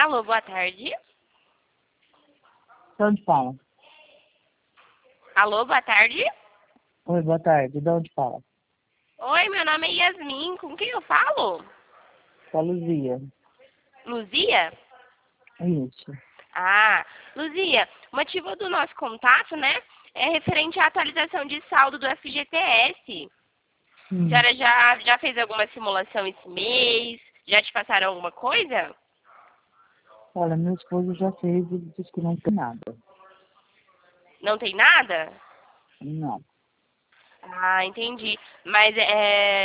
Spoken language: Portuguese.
Alô, boa tarde. De onde fala? Alô, boa tarde. Oi, boa tarde. De onde fala? Oi, meu nome é Yasmin. Com quem eu falo? Com a Luzia. Luzia? Isso. Ah, Luzia, o motivo do nosso contato, né, é referente à atualização de saldo do FGTS. A senhora já fez alguma simulação esse mês? Já te passaram alguma coisa? Olha, meu esposo já fez e disse que não tem nada. Não tem nada? Não. Ah, entendi. Mas